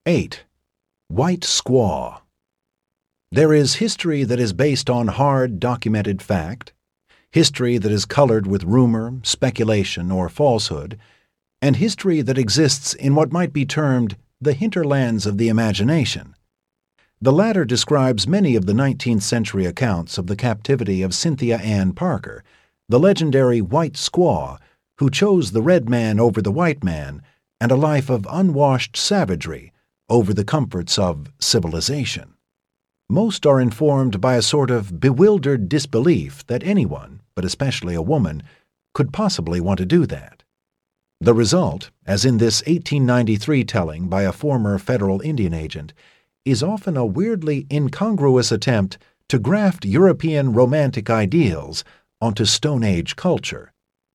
8. White Squaw. There is history that is based on hard, documented fact, history that is colored with rumor, speculation, or falsehood, and history that exists in what might be termed the hinterlands of the imagination. The latter describes many of the 19th century accounts of the captivity of Cynthia Ann Parker, the legendary White Squaw, who chose the red man over the white man and a life of unwashed savagery over the comforts of civilization. Most are informed by a sort of bewildered disbelief that anyone, but especially a woman, could possibly want to do that. The result, as in this 1893 telling by a former federal Indian agent, is often a weirdly incongruous attempt to graft European romantic ideals onto Stone Age culture.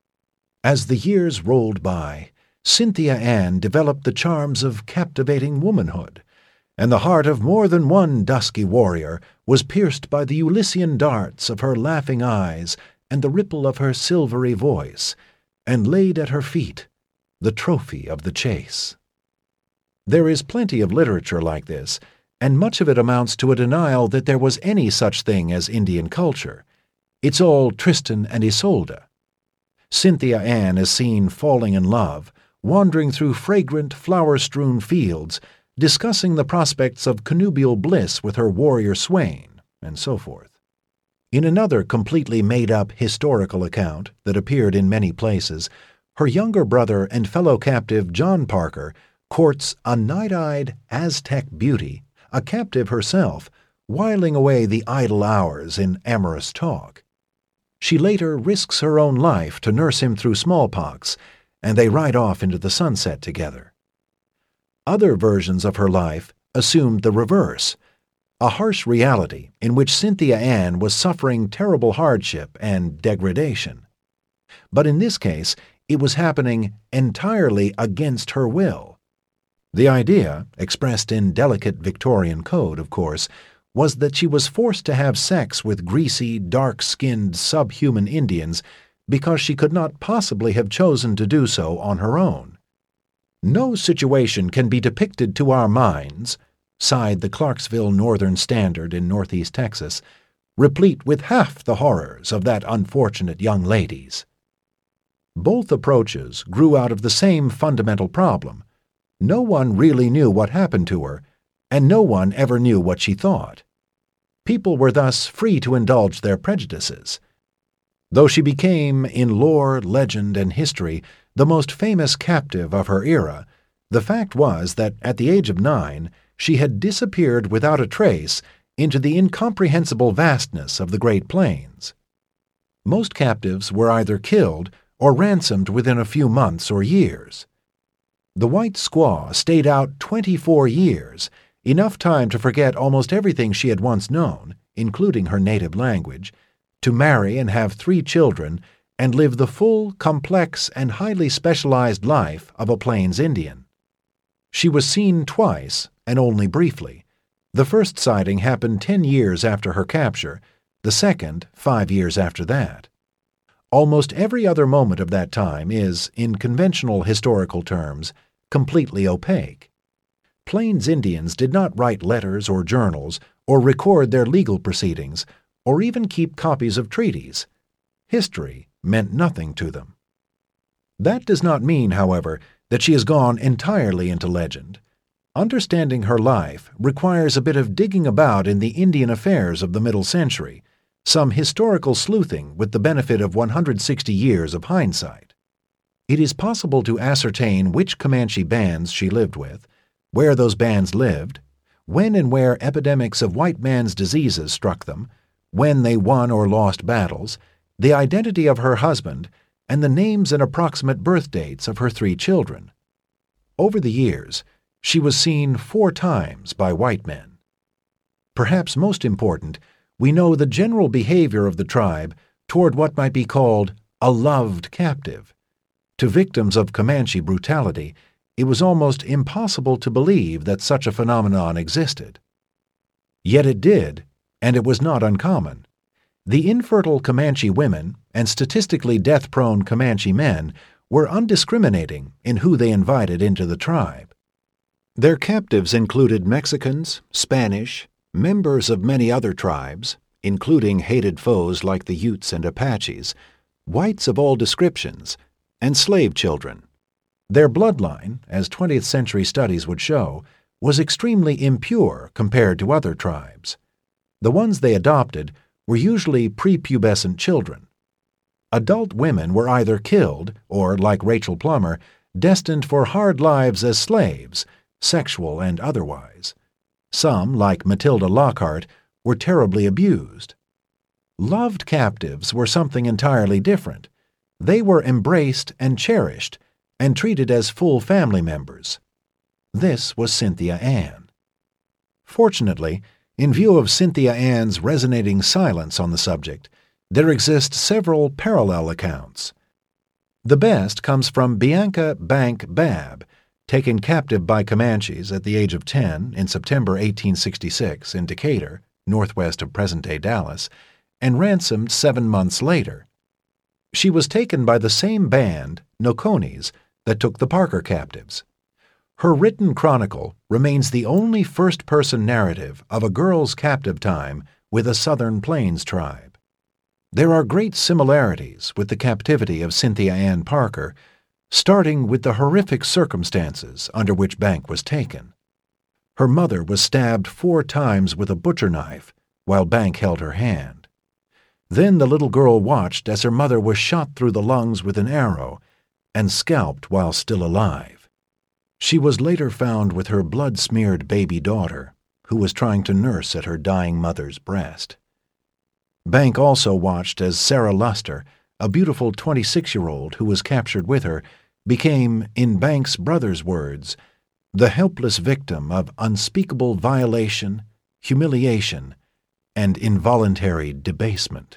As the years rolled by, Cynthia Ann developed the charms of captivating womanhood, and the heart of more than one dusky warrior was pierced by the Ulyssian darts of her laughing eyes and the ripple of her silvery voice, and laid at her feet the trophy of the chase. There is plenty of literature like this, and much of it amounts to a denial that there was any such thing as Indian culture. It's all Tristan and Isolde. Cynthia Ann is seen falling in love, wandering through fragrant, flower-strewn fields, discussing the prospects of connubial bliss with her warrior swain, and so forth. In another completely made-up historical account that appeared in many places, her younger brother and fellow captive John Parker courts a night-eyed Aztec beauty, a captive herself, whiling away the idle hours in amorous talk. She later risks her own life to nurse him through smallpox, and they ride off into the sunset together. Other versions of her life assumed the reverse, a harsh reality in which Cynthia Ann was suffering terrible hardship and degradation. But in this case, it was happening entirely against her will. The idea, expressed in delicate Victorian code, of course, was that she was forced to have sex with greasy, dark-skinned, subhuman Indians because she could not possibly have chosen to do so on her own. "No situation can be depicted to our minds," sighed the Clarksville Northern Standard in northeast Texas, "replete with half the horrors of that unfortunate young lady's." Both approaches grew out of the same fundamental problem. No one really knew what happened to her, and no one ever knew what she thought. People were thus free to indulge their prejudices. Though she became, in lore, legend, and history, the most famous captive of her era, the fact was that at the age of 9, she had disappeared without a trace into the incomprehensible vastness of the Great Plains. Most captives were either killed or ransomed within a few months or years. The White Squaw stayed out 24 years, enough time to forget almost everything she had once known, including her native language, to marry and have 3 children, and live the full, complex, and highly specialized life of a Plains Indian. She was seen twice, and only briefly. The first sighting happened 10 years after her capture, the second 5 years after that. Almost every other moment of that time is, in conventional historical terms, completely opaque. Plains Indians did not write letters or journals, or record their legal proceedings, or even keep copies of treaties. History meant nothing to them. That does not mean, however, that she has gone entirely into legend. Understanding her life requires a bit of digging about in the Indian affairs of the middle century, some historical sleuthing with the benefit of 160 years of hindsight. It is possible to ascertain which Comanche bands she lived with, where those bands lived, when and where epidemics of white man's diseases struck them, when they won or lost battles, the identity of her husband, and the names and approximate birth dates of her 3 children. Over the years, she was seen 4 times by white men. Perhaps most important, we know the general behavior of the tribe toward what might be called a loved captive. To victims of Comanche brutality, it was almost impossible to believe that such a phenomenon existed. Yet it did, and it was not uncommon. The infertile Comanche women and statistically death-prone Comanche men were undiscriminating in who they invited into the tribe. Their captives included Mexicans, Spanish, members of many other tribes, including hated foes like the Utes and Apaches, whites of all descriptions, and slave children. Their bloodline, as 20th century studies would show, was extremely impure compared to other tribes. The ones they adopted were usually prepubescent children. Adult women were either killed or, like Rachel Plummer, destined for hard lives as slaves, sexual and otherwise. Some, like Matilda Lockhart, were terribly abused. Loved captives were something entirely different. They were embraced and cherished and treated as full family members. This was Cynthia Ann. Fortunately, in view of Cynthia Ann's resonating silence on the subject, there exist several parallel accounts. The best comes from Bianca Bank Babb, taken captive by Comanches at the age of 10 in September 1866 in Decatur, northwest of present-day Dallas, and ransomed 7 months later. She was taken by the same band, Nokonis, that took the Parker captives. Her written chronicle remains the only first-person narrative of a girl's captive time with a Southern Plains tribe. There are great similarities with the captivity of Cynthia Ann Parker, starting with the horrific circumstances under which Bank was taken. Her mother was stabbed 4 times with a butcher knife while Bank held her hand. Then the little girl watched as her mother was shot through the lungs with an arrow and scalped while still alive. She was later found with her blood-smeared baby daughter, who was trying to nurse at her dying mother's breast. Bank also watched as Sarah Luster, a beautiful 26-year-old who was captured with her, became, in Bank's brother's words, the helpless victim of unspeakable violation, humiliation, and involuntary debasement.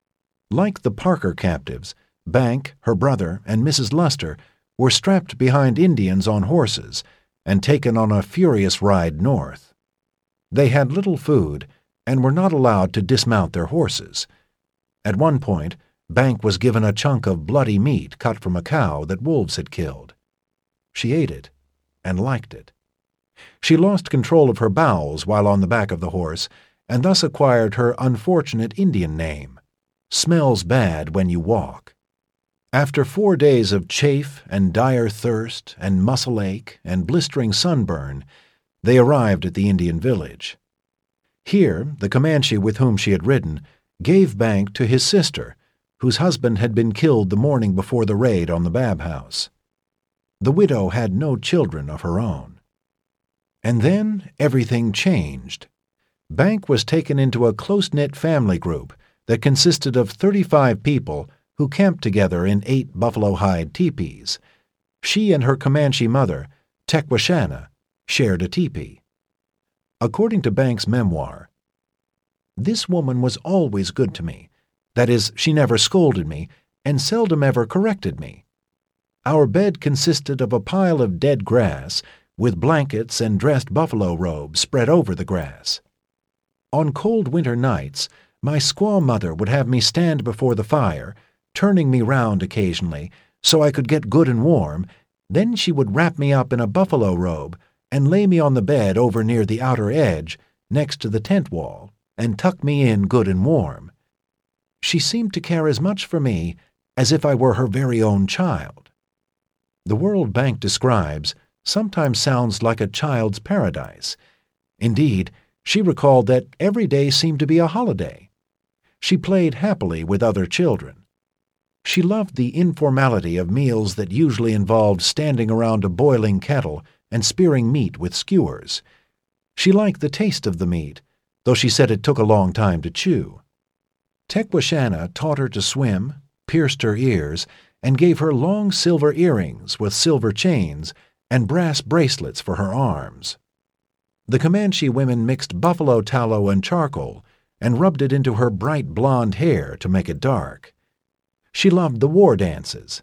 Like the Parker captives, Bank, her brother, and Mrs. Luster were strapped behind Indians on horses and taken on a furious ride north. They had little food and were not allowed to dismount their horses. At one point, Bank was given a chunk of bloody meat cut from a cow that wolves had killed. She ate it and liked it. She lost control of her bowels while on the back of the horse and thus acquired her unfortunate Indian name, Smells Bad When You Walk. After 4 days of chafe and dire thirst and muscle ache and blistering sunburn, they arrived at the Indian village. Here, the Comanche with whom she had ridden gave Bank to his sister, whose husband had been killed the morning before the raid on the Babb house. The widow had no children of her own. And then everything changed. Bank was taken into a close-knit family group that consisted of 35 people who camped together in 8 buffalo hide teepees. She and her Comanche mother, Tequashana, shared a teepee. According to Bank's memoir, "This woman was always good to me. That is, she never scolded me and seldom ever corrected me. Our bed consisted of a pile of dead grass with blankets and dressed buffalo robes spread over the grass. On cold winter nights, my squaw mother would have me stand before the fire, turning me round occasionally so I could get good and warm. Then she would wrap me up in a buffalo robe and lay me on the bed over near the outer edge, next to the tent wall, and tuck me in good and warm. She seemed to care as much for me as if I were her very own child." The world Bank describes sometimes sounds like a child's paradise. Indeed, she recalled that every day seemed to be a holiday. She played happily with other children. She loved the informality of meals that usually involved standing around a boiling kettle and spearing meat with skewers. She liked the taste of the meat, though she said it took a long time to chew. Tequashana taught her to swim, pierced her ears, and gave her long silver earrings with silver chains and brass bracelets for her arms. The Comanche women mixed buffalo tallow and charcoal and rubbed it into her bright blonde hair to make it dark. She loved the war dances.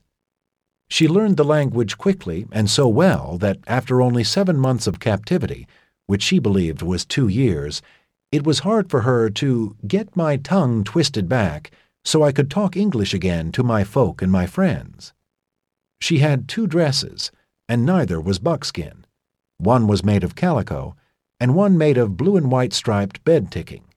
She learned the language quickly and so well that after only 7 months of captivity, which she believed was 2 years, it was hard for her to get my tongue twisted back so I could talk English again to my folk and my friends. She had 2 dresses, and neither was buckskin. One was made of calico, and one made of blue and white striped bed ticking.